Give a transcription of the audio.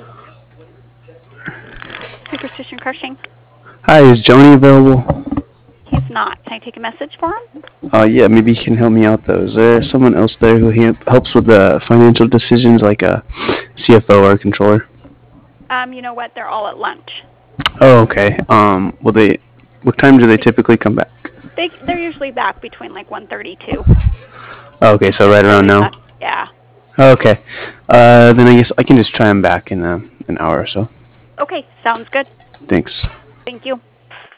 Superstition Crushing. Hi, is Joni available? He's not. Can I take a message for him? Yeah, maybe you can help me out though. Is there someone else there who helps with the financial decisions, like a CFO or a controller? You know what? They're all at lunch. Oh, okay. Will they? What time do they typically come back? They're usually back between like 1:32. Oh, okay, so right They'll around be now. back. Yeah. Oh, okay. Then I guess I can just try them back in an hour or so. Okay. Sounds good. Thanks. Thank you.